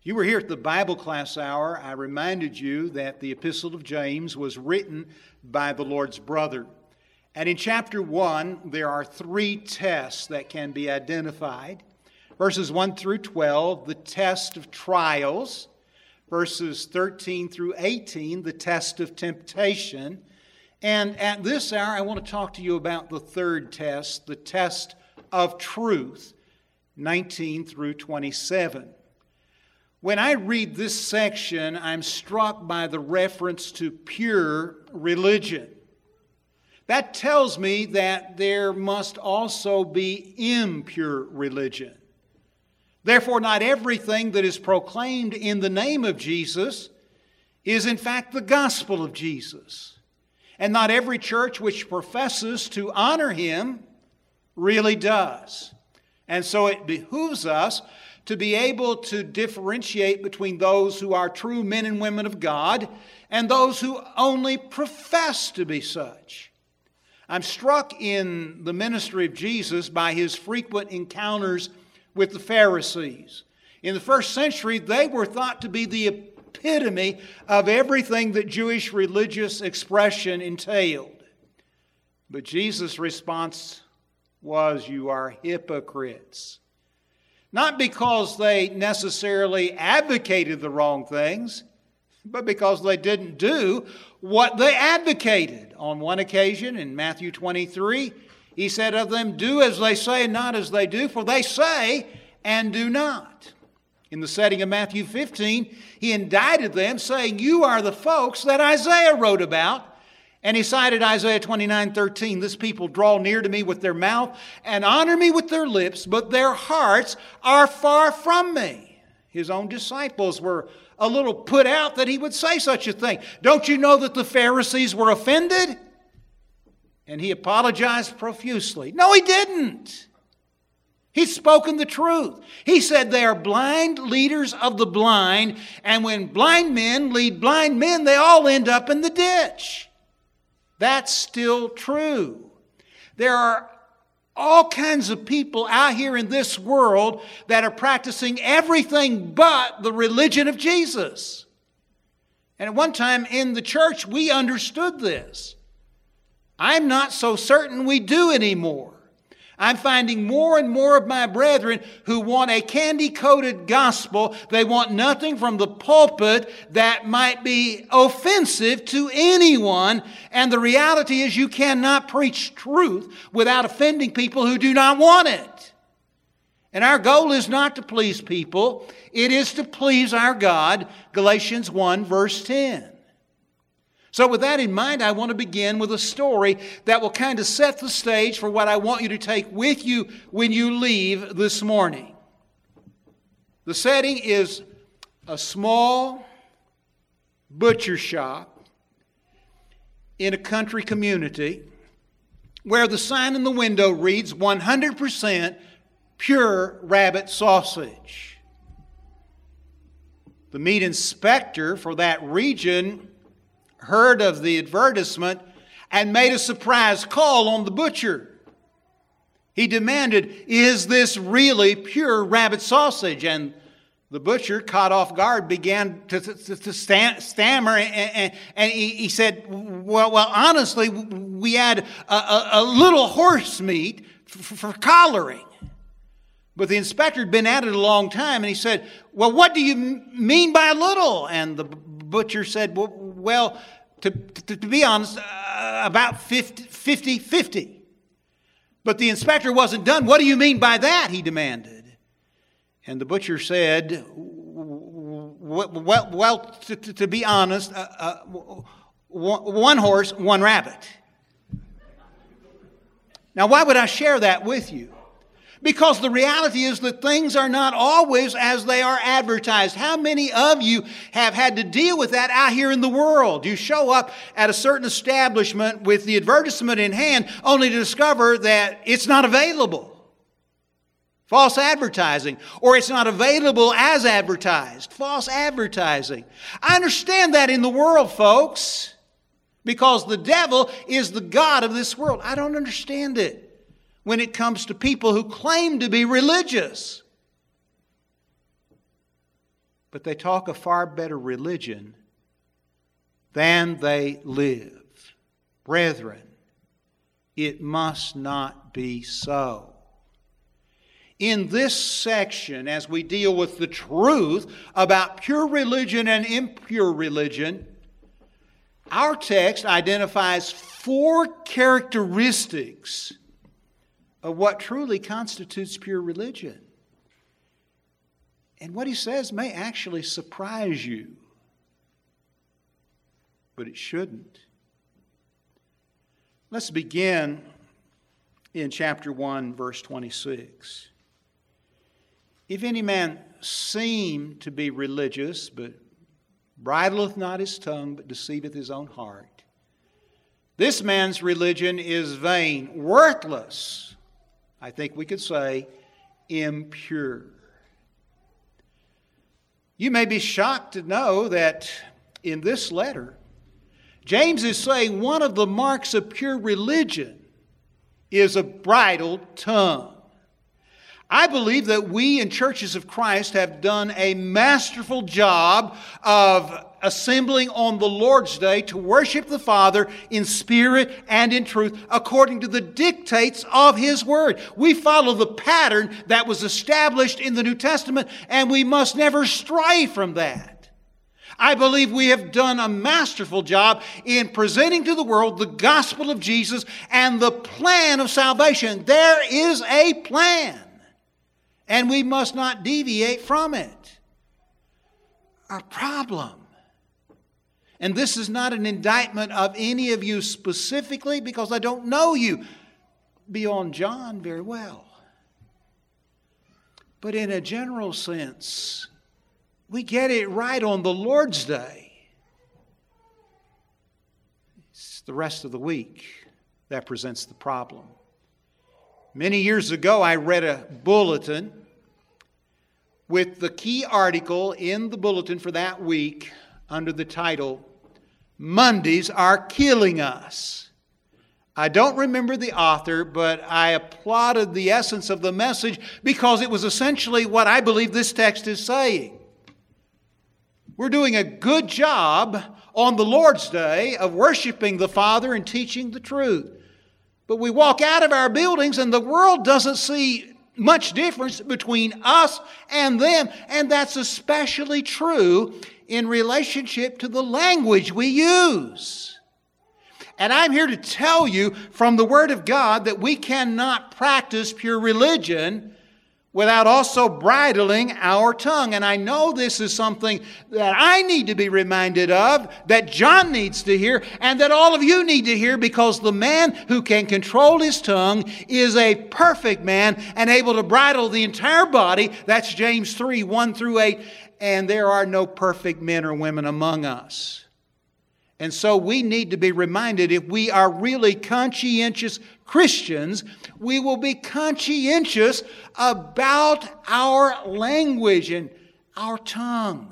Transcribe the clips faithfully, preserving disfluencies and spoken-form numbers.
If you were here at the Bible class hour, I reminded you that the Epistle of James was written by the Lord's brother. And in chapter one, there are three tests that can be identified. Verses one through twelve, the test of trials. Verses thirteen through eighteen, the test of temptation. And at this hour, I want to talk to you about the third test, the test of truth, nineteen through twenty-seven. When I read this section, I'm struck by the reference to pure religion. That tells me that there must also be impure religion. Therefore, not everything that is proclaimed in the name of Jesus is in fact the gospel of Jesus. And not every church which professes to honor Him really does. And so it behooves us to be able to differentiate between those who are true men and women of God and those who only profess to be such. I'm struck in the ministry of Jesus by His frequent encounters with the Pharisees. In the first century, they were thought to be the epitome of everything that Jewish religious expression entailed. But Jesus' response was, "You are hypocrites." Not because they necessarily advocated the wrong things, but because they didn't do what they advocated. On one occasion, in Matthew twenty-three, He said of them, "Do as they say and not as they do, for they say and do not." In the setting of Matthew fifteen, He indicted them, saying, "You are the folks that Isaiah wrote about." And He cited Isaiah twenty-nine thirteen, "This people draw near to me with their mouth and honor me with their lips, but their hearts are far from me." His own disciples were a little put out that He would say such a thing. "Don't you know that the Pharisees were offended?" And He apologized profusely. No, He didn't. He's spoken the truth. He said they are blind leaders of the blind, and when blind men lead blind men, they all end up in the ditch. That's still true. There are all kinds of people out here in this world that are practicing everything but the religion of Jesus. And at one time in the church, we understood this. I'm not so certain we do anymore. I'm finding more and more of my brethren who want a candy-coated gospel. They want nothing from the pulpit that might be offensive to anyone. And the reality is you cannot preach truth without offending people who do not want it. And our goal is not to please people. It is to please our God. Galatians one verse ten. So with that in mind, I want to begin with a story that will kind of set the stage for what I want you to take with you when you leave this morning. The setting is a small butcher shop in a country community where the sign in the window reads one hundred percent pure rabbit sausage. The meat inspector for that region heard of the advertisement and made a surprise call on the butcher. He demanded, "Is this really pure rabbit sausage?" And the butcher, caught off guard, began to, to, to stammer, and, and, and he, he said, well, well, honestly, we add a, a, a little horse meat for, for collaring. But the inspector had been at it a long time, and he said, "Well, what do you mean by little?" And the butcher said, well, well to, to, to be honest, uh, about fifty fifty. But the inspector wasn't done. "What do you mean by that?" he demanded. And the butcher said, well, well to, to, to be honest, uh, uh, one horse, one rabbit. Now, why would I share that with you? Because the reality is that things are not always as they are advertised. How many of you have had to deal with that out here in the world? You show up at a certain establishment with the advertisement in hand only to discover that it's not available. False advertising. Or it's not available as advertised. False advertising. I understand that in the world, folks, because the devil is the god of this world. I don't understand it when it comes to people who claim to be religious. but they talk a far better religion than they live. Brethren, it must not be so. In this section, as we deal with the truth about pure religion and impure religion, our text identifies four characteristics of what truly constitutes pure religion. And what he says may actually surprise you, but it shouldn't. Let's begin in chapter one, verse twenty-six. If any man seem to be religious, but bridleth not his tongue, but deceiveth his own heart, this man's religion is vain, worthless. I think we could say impure. You may be shocked to know that in this letter, James is saying one of the marks of pure religion is a bridled tongue. I believe that we in Churches of Christ have done a masterful job of assembling on the Lord's Day to worship the Father in spirit and in truth according to the dictates of His Word. We follow the pattern that was established in the New Testament, and we must never stray from that. I believe we have done a masterful job in presenting to the world the gospel of Jesus and the plan of salvation. There is a plan, and we must not deviate from it. Our problem, and this is not an indictment of any of you specifically because I don't know you beyond John very well, but in a general sense, we get it right on the Lord's Day. It's the rest of the week that presents the problem. Many years ago, I read a bulletin with the key article in the bulletin for that week under the title, "Mondays Are Killing Us." I don't remember the author, but I applauded the essence of the message because it was essentially what I believe this text is saying. We're doing a good job on the Lord's Day of worshiping the Father and teaching the truth. But we walk out of our buildings and the world doesn't see much difference between us and them. And that's especially true in relationship to the language we use. And I'm here to tell you from the Word of God that we cannot practice pure religion without also bridling our tongue. And I know this is something that I need to be reminded of, that John needs to hear, and that all of you need to hear, because the man who can control his tongue is a perfect man and able to bridle the entire body. That's James three, one through eight. And there are no perfect men or women among us. And so we need to be reminded, if we are really conscientious Christians, we will be conscientious about our language and our tongue.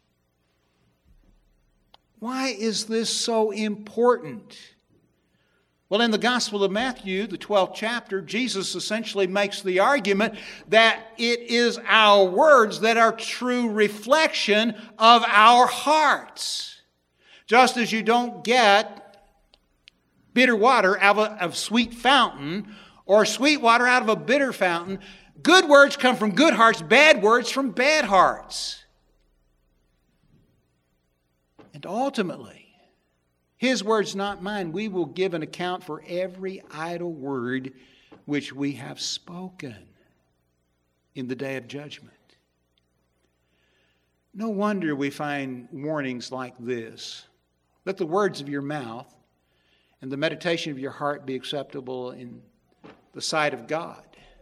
Why is this so important? Well, in the Gospel of Matthew, the twelfth chapter, Jesus essentially makes the argument that it is our words that are true reflection of our hearts. Just as you don't get bitter water out of a, a sweet fountain, or sweet water out of a bitter fountain, good words come from good hearts, bad words from bad hearts. And ultimately, His words, not mine, we will give an account for every idle word which we have spoken in the day of judgment. No wonder we find warnings like this. Let the words of your mouth and the meditation of your heart be acceptable in the sight of God,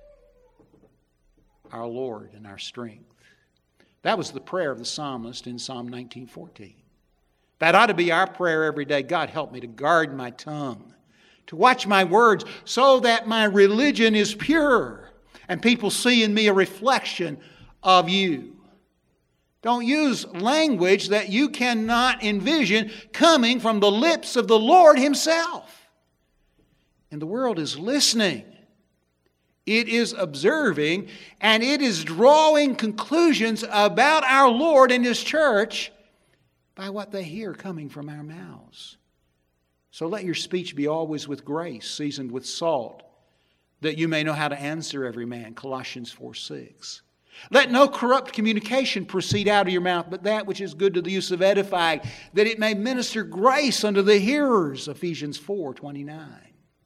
our Lord and our strength. That was the prayer of the psalmist in Psalm nineteen fourteen. That ought to be our prayer every day. God, help me to guard my tongue, to watch my words, so that my religion is pure and people see in me a reflection of you. Don't use language that you cannot envision coming from the lips of the Lord Himself. And the world is listening. It is observing, and it is drawing conclusions about our Lord and His church by what they hear coming from our mouths. So let your speech be always with grace, seasoned with salt, that you may know how to answer every man. Colossians four six. Let no corrupt communication proceed out of your mouth, but that which is good to the use of edifying, that it may minister grace unto the hearers. Ephesians four twenty-nine.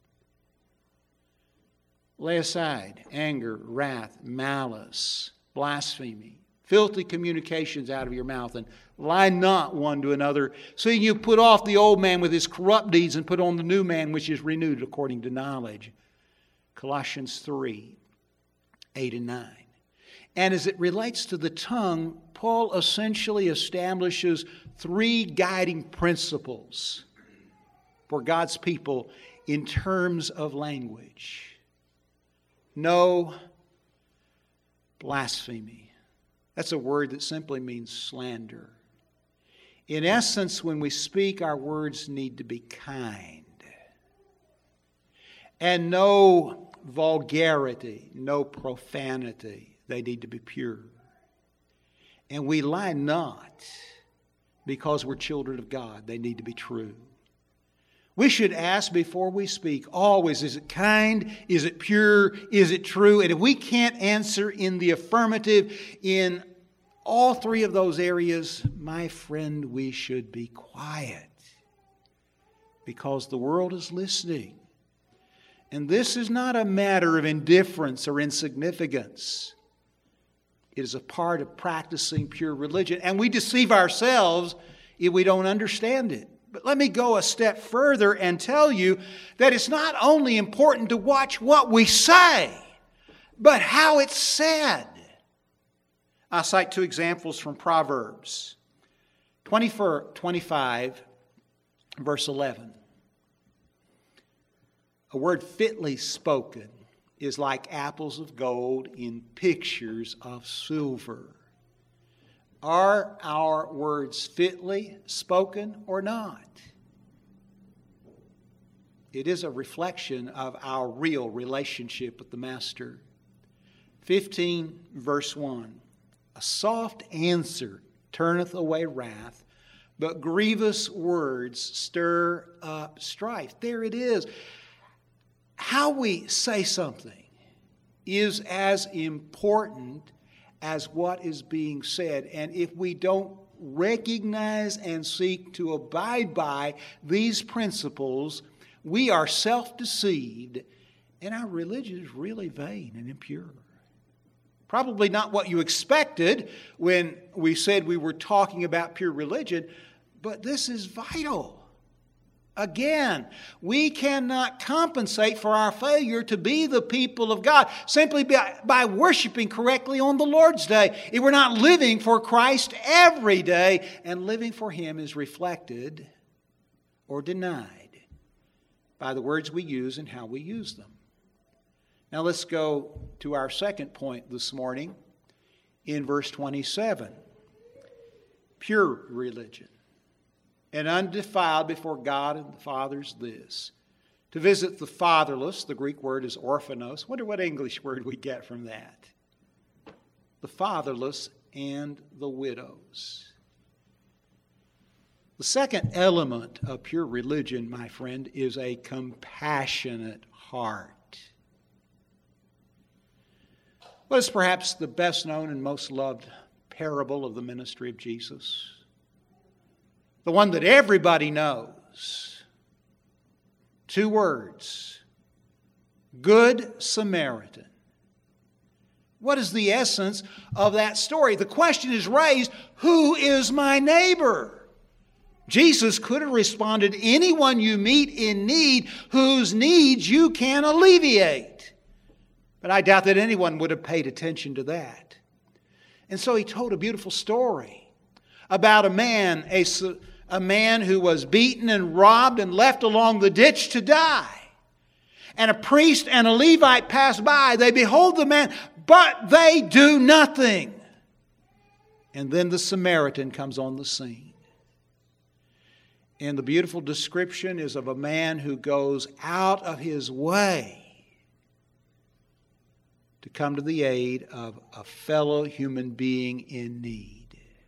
Lay aside anger, wrath, malice, blasphemy, filthy communications out of your mouth, and lie not one to another, seeing you put off the old man with his corrupt deeds and put on the new man which is renewed according to knowledge. Colossians three eight and nine. And as it relates to the tongue, Paul essentially establishes three guiding principles for God's people in terms of language. No blasphemy. That's a word that simply means slander. In essence, when we speak, our words need to be kind. And no vulgarity, no profanity. They need to be pure. And we lie not because we're children of God. They need to be true. We should ask before we speak always, is it kind? Is it pure? Is it true? And if we can't answer in the affirmative in all three of those areas, my friend, we should be quiet because the world is listening. And this is not a matter of indifference or insignificance. It is a part of practicing pure religion. And we deceive ourselves if we don't understand it. But let me go a step further and tell you that it's not only important to watch what we say, but how it's said. I'll cite two examples from Proverbs twenty-five, verse eleven. A word fitly spoken is like apples of gold in pictures of silver. Are our words fitly spoken or not? It is a reflection of our real relationship with the Master. fifteen, verse one. A soft answer turneth away wrath, but grievous words stir up strife. There it is. How we say something is as important as what is being said. And if we don't recognize and seek to abide by these principles, we are self-deceived, and our religion is really vain and impure. Probably not what you expected when we said we were talking about pure religion, but this is vital. Again, we cannot compensate for our failure to be the people of God simply by, by worshiping correctly on the Lord's Day. If we're not living for Christ every day, and living for Him is reflected or denied by the words we use and how we use them. Now let's go to our second point this morning in verse twenty-seven. Pure religion. And undefiled before God and the Father is this: to visit the fatherless. The Greek word is orphanos. Wonder what English word we get from that. The fatherless and the widows. The second element of pure religion, my friend, is a compassionate heart. What is perhaps the best known and most loved parable of the ministry of Jesus? The one that everybody knows. Two words. Good Samaritan. What is the essence of that story? The question is raised, who is my neighbor? Jesus could have responded, anyone you meet in need, whose needs you can alleviate. But I doubt that anyone would have paid attention to that. And so he told a beautiful story about a man, a, a man who was beaten and robbed and left along the ditch to die. And a priest and a Levite pass by. They behold the man, but they do nothing. And then the Samaritan comes on the scene. And the beautiful description is of a man who goes out of his way to come to the aid of a fellow human being in need.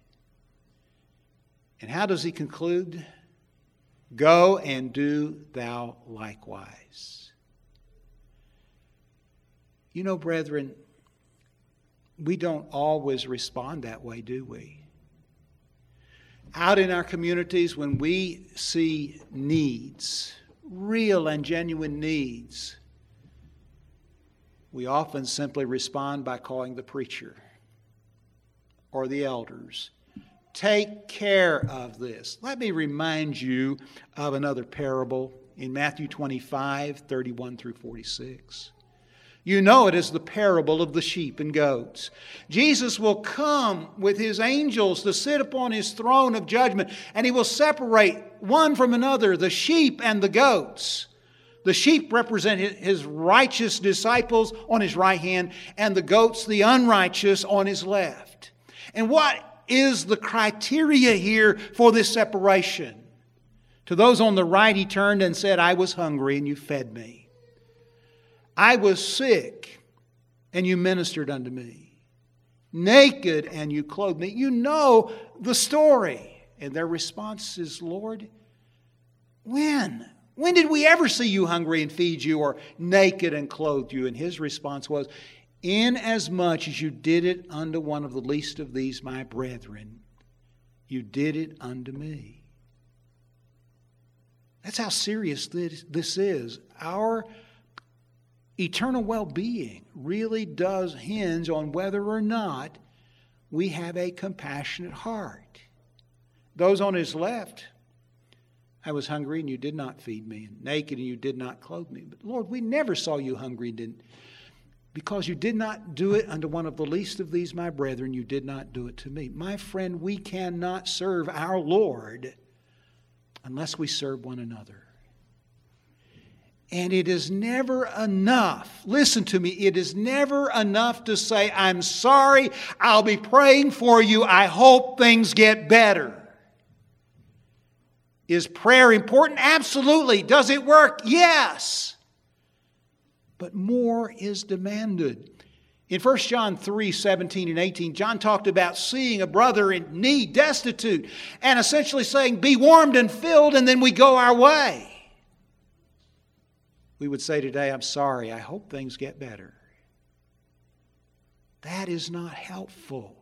And how does he conclude? Go and do thou likewise. You know, brethren, we don't always respond that way, do we? Out in our communities, when we see needs, real and genuine needs, we often simply respond by calling the preacher or the elders. Take care of this. Let me remind you of another parable in Matthew twenty-five, thirty-one through forty-six. You know it as the parable of the sheep and goats. Jesus will come with his angels to sit upon his throne of judgment, and he will separate one from another, the sheep and the goats. The sheep represent his righteous disciples on his right hand, and the goats, the unrighteous, on his left. And what is the criteria here for this separation? To those on the right, he turned and said, I was hungry, and you fed me. I was sick, and you ministered unto me. Naked, and you clothed me. You know the story. And their response is, Lord, when? When did we ever see you hungry and feed you, or naked and clothed you? And his response was, inasmuch as you did it unto one of the least of these my brethren, you did it unto me. That's how serious this, this is. Our eternal well-being really does hinge on whether or not we have a compassionate heart. Those on his left, I was hungry and you did not feed me, and naked and you did not clothe me. But Lord, we never saw you hungry and didn't. Because you did not do it unto one of the least of these my brethren, you did not do it to me. My friend, we cannot serve our Lord unless we serve one another. And it is never enough. Listen to me. It is never enough to say, I'm sorry, I'll be praying for you, I hope things get better. Is prayer important? Absolutely. Does it work? Yes. But more is demanded. In First John three, seventeen and eighteen, John talked about seeing a brother in need, destitute, and essentially saying, be warmed and filled, and then we go our way. We would say today, I'm sorry, I hope things get better. That is not helpful.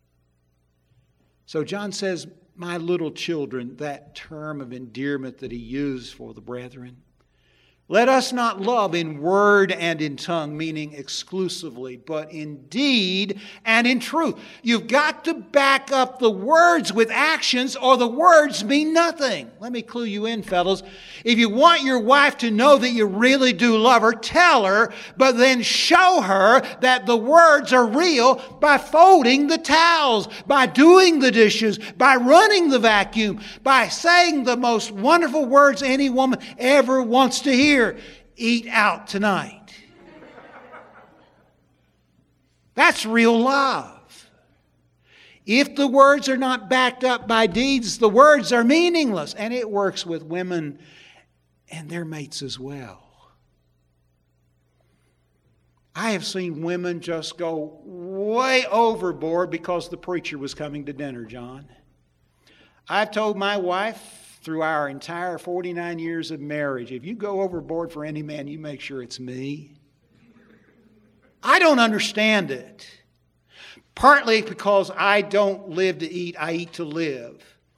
So John says, my little children, that term of endearment that he used for the brethren. Let us not love in word and in tongue, meaning exclusively, but in deed and in truth. You've got to back up the words with actions, or the words mean nothing. Let me clue you in, fellows. If you want your wife to know that you really do love her, tell her, but then show her that the words are real by folding the towels, by doing the dishes, by running the vacuum, by saying the most wonderful words any woman ever wants to hear. Eat out tonight. That's real love. If the words are not backed up by deeds, the words are meaningless. And it works with women and their mates as well. I have seen women just go way overboard because the preacher was coming to dinner, John. I've told my wife, through our entire forty-nine years of marriage, if you go overboard for any man, you make sure it's me. I don't understand it. Partly because I don't live to eat, I eat to live.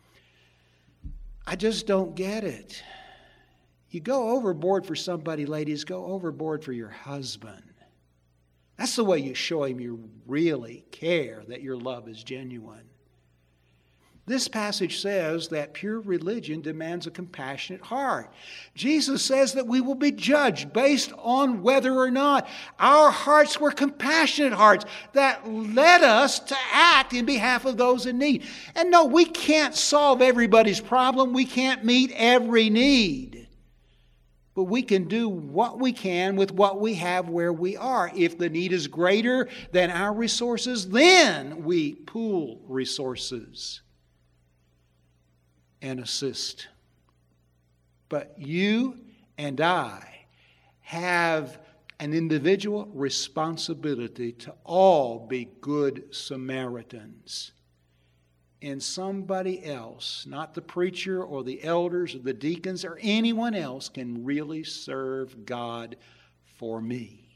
I just don't get it. You go overboard for somebody, ladies, go overboard for your husband. That's the way you show him you really care, that your love is genuine. This passage says that pure religion demands a compassionate heart. Jesus says that we will be judged based on whether or not our hearts were compassionate hearts that led us to act in behalf of those in need. And no, we can't solve everybody's problem. We can't meet every need. But we can do what we can with what we have where we are. If the need is greater than our resources, then we pool resources and assist. But you and I have an individual responsibility to all be good Samaritans. And somebody else, not the preacher or the elders or the deacons or anyone else, can really serve God for me.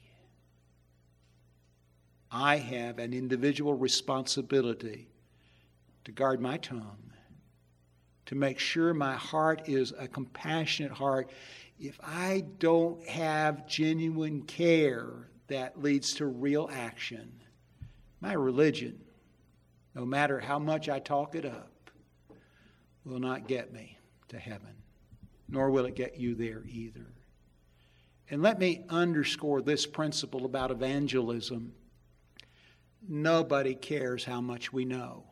I have an individual responsibility to guard my tongue, to make sure my heart is a compassionate heart. If I don't have genuine care that leads to real action, my religion, no matter how much I talk it up, will not get me to heaven, nor will it get you there either. And let me underscore this principle about evangelism. Nobody cares how much we know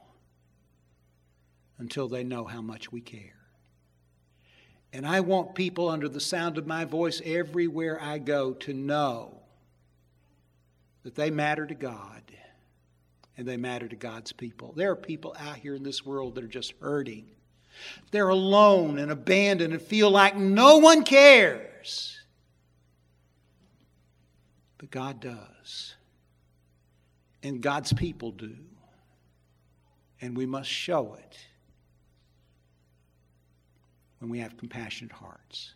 until they know how much we care. And I want people under the sound of my voice everywhere I go to know that they matter to God and they matter to God's people. There are people out here in this world that are just hurting. They're alone and abandoned and feel like no one cares. But God does. And God's people do. And we must show it when we have compassionate hearts.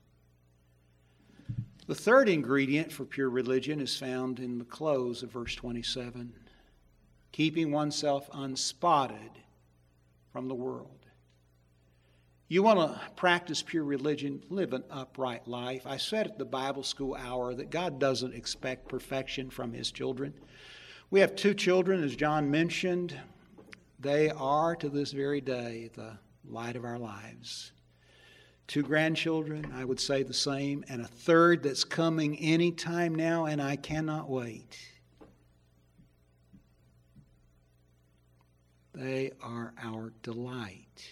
The third ingredient for pure religion is found in the close of verse twenty-seven. Keeping oneself unspotted from the world. You want to practice pure religion, live an upright life. I said at the Bible school hour that God doesn't expect perfection from His children. We have two children, as John mentioned. They are, to this very day, the light of our lives. Two grandchildren, I would say the same, and a third that's coming any time now, and I cannot wait. They are our delight.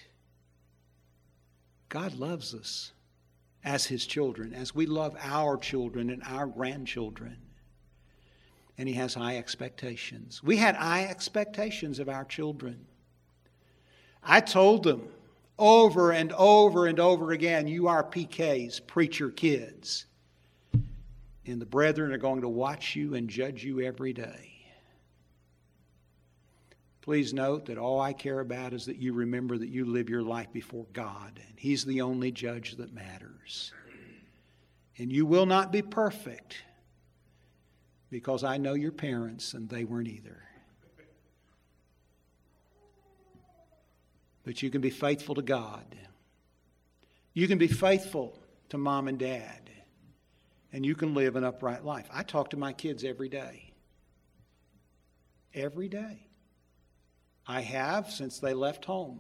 God loves us as His children, as we love our children and our grandchildren. And He has high expectations. We had high expectations of our children. I told them over and over and over again, you are P Ks, preacher kids. And the brethren are going to watch you and judge you every day. Please note that all I care about is that you remember that you live your life before God. And He's the only judge that matters. And you will not be perfect, because I know your parents and they weren't either. But you can be faithful to God. You can be faithful to mom and dad. And you can live an upright life. I talk to my kids every day. Every day. I have since they left home.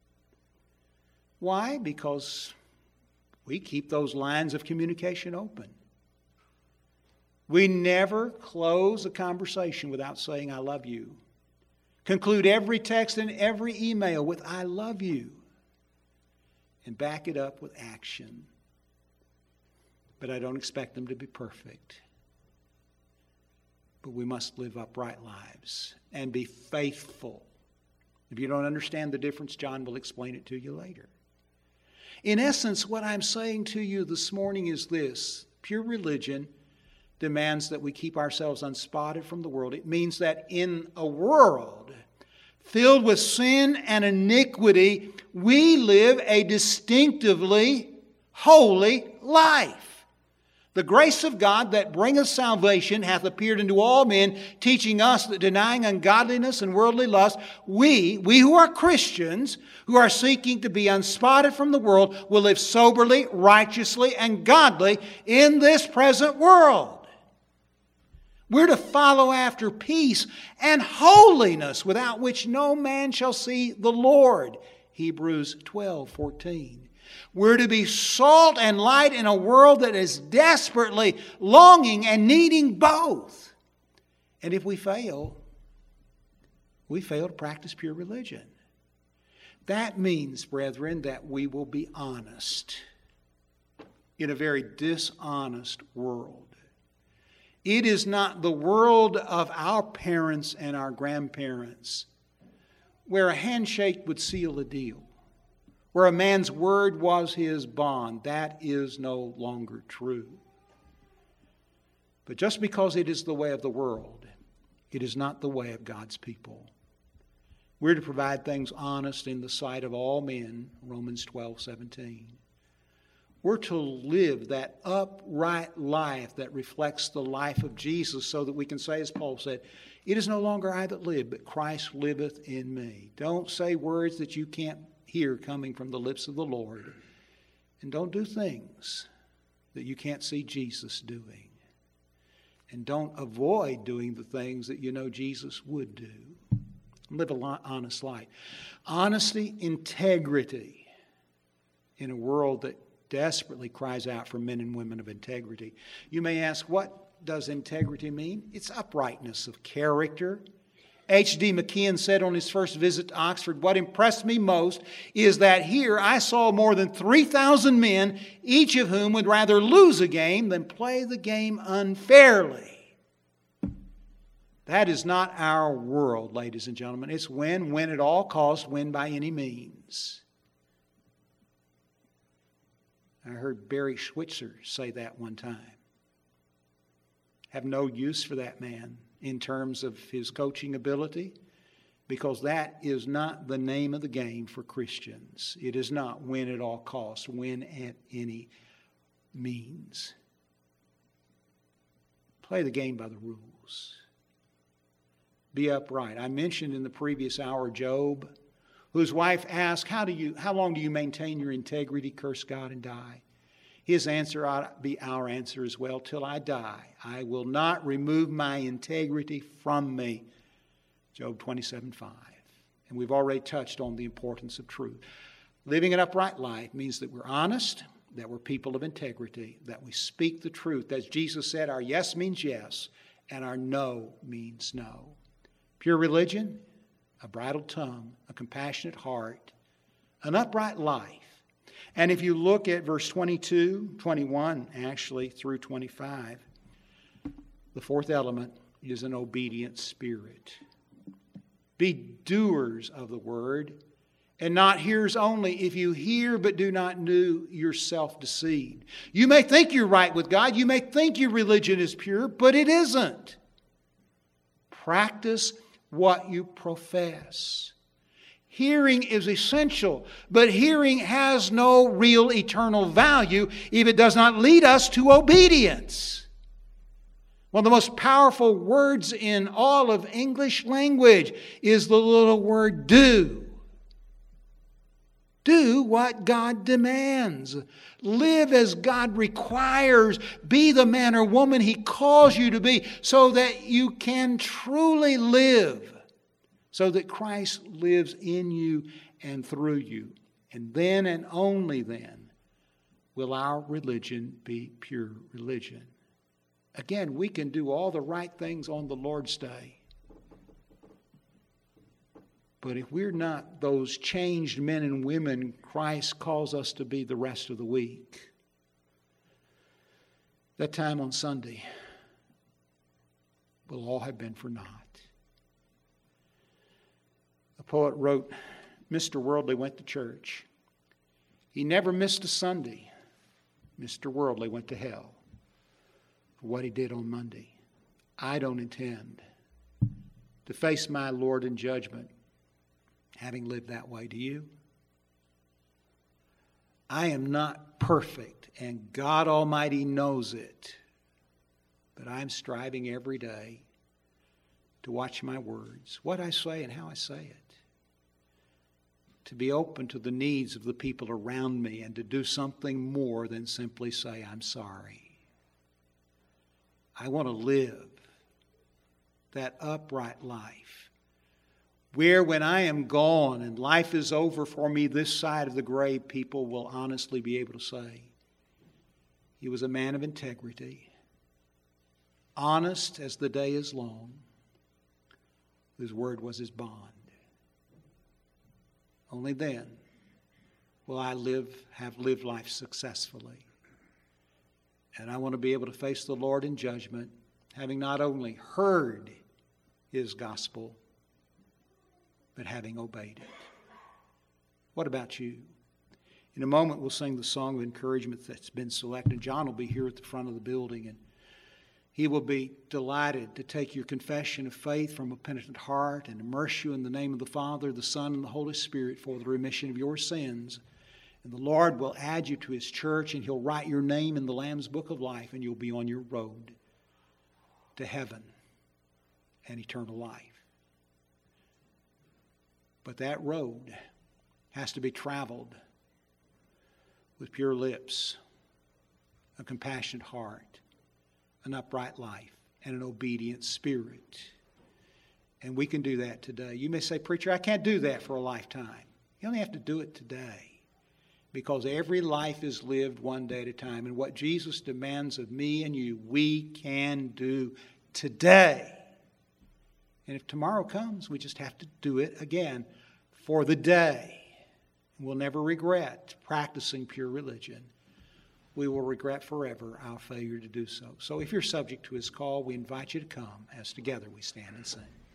Why? Because we keep those lines of communication open. We never close a conversation without saying, I love you. Conclude every text and every email with, I love you. And back it up with action. But I don't expect them to be perfect. But we must live upright lives and be faithful. If you don't understand the difference, John will explain it to you later. In essence, what I'm saying to you this morning is this. Pure religion demands that we keep ourselves unspotted from the world. It means that in a world filled with sin and iniquity, we live a distinctively holy life. The grace of God that bringeth salvation hath appeared unto all men, teaching us that denying ungodliness and worldly lust, we, we who are Christians, who are seeking to be unspotted from the world, will live soberly, righteously, and godly in this present world. We're to follow after peace and holiness, without which no man shall see the Lord. Hebrews twelve fourteen. We're to be salt and light in a world that is desperately longing and needing both. And if we fail, we fail to practice pure religion. That means, brethren, that we will be honest in a very dishonest world. It is not the world of our parents and our grandparents where a handshake would seal a deal, where a man's word was his bond. That is no longer true. But just because it is the way of the world, it is not the way of God's people. We're to provide things honest in the sight of all men, Romans twelve seventeen. We're to live that upright life that reflects the life of Jesus so that we can say, as Paul said, it is no longer I that live, but Christ liveth in me. Don't say words that you can't hear coming from the lips of the Lord. And don't do things that you can't see Jesus doing. And don't avoid doing the things that you know Jesus would do. Live an honest life. Honesty, integrity in a world that desperately cries out for men and women of integrity. You may ask, what does integrity mean? It's uprightness of character. H D McKeon said on his first visit to Oxford, what impressed me most is that here I saw more than three thousand men, each of whom would rather lose a game than play the game unfairly. That is not our world, ladies and gentlemen. It's win, win at all costs, win by any means. I heard Barry Schweitzer say that one time. Have no use for that man in terms of his coaching ability, because that is not the name of the game for Christians. It is not win at all costs, win at any means. Play the game by the rules. Be upright. I mentioned in the previous hour Job, whose wife asked, how do you, how long do you maintain your integrity, curse God and die? His answer ought to be our answer as well. Till I die, I will not remove my integrity from me. Job twenty-seven five. And we've already touched on the importance of truth. Living an upright life means that we're honest, that we're people of integrity, that we speak the truth. As Jesus said, our yes means yes, and our no means no. Pure religion, a bridled tongue, a compassionate heart, an upright life. And if you look at verse twenty-two, twenty-one, actually, through twenty-five, the fourth element is an obedient spirit. Be doers of the word, and not hearers only. If you hear but do not do, you're self-deceived. You may think you're right with God. You may think your religion is pure, but it isn't. Practice what you profess. Hearing is essential, but hearing has no real eternal value if it does not lead us to obedience. One of the most powerful words in all of English language is the little word do. Do what God demands. Live as God requires. Be the man or woman He calls you to be so that you can truly live. So that Christ lives in you and through you. And then and only then will our religion be pure religion. Again, we can do all the right things on the Lord's Day. But if we're not those changed men and women Christ calls us to be the rest of the week, that time on Sunday will all have been for naught. A poet wrote, Mister Worldly went to church. He never missed a Sunday. Mister Worldly went to hell for what he did on Monday. I don't intend to face my Lord in judgment having lived that way. Do you? I am not perfect, and God Almighty knows it. But I'm striving every day to watch my words, what I say and how I say it. To be open to the needs of the people around me and to do something more than simply say, I'm sorry. I want to live that upright life where when I am gone and life is over for me this side of the grave, people will honestly be able to say, he was a man of integrity, honest as the day is long, whose word was his bond. Only then will I live, have lived life successfully. And I want to be able to face the Lord in judgment, having not only heard His gospel, but having obeyed it. What about you? In a moment, we'll sing the song of encouragement that's been selected. John will be here at the front of the building, and He will be delighted to take your confession of faith from a penitent heart and immerse you in the name of the Father, the Son, and the Holy Spirit for the remission of your sins. And the Lord will add you to His church, and He'll write your name in the Lamb's Book of Life, and you'll be on your road to heaven and eternal life. But that road has to be traveled with pure lips, a compassionate heart, an upright life, and an obedient spirit. And we can do that today. You may say, "Preacher, I can't do that for a lifetime." You only have to do it today, because every life is lived one day at a time. And what Jesus demands of me and you, we can do today. And if tomorrow comes, we just have to do it again for the day. And we'll never regret practicing pure religion. We will regret forever our failure to do so. So if you're subject to His call, we invite you to come as together we stand and sing.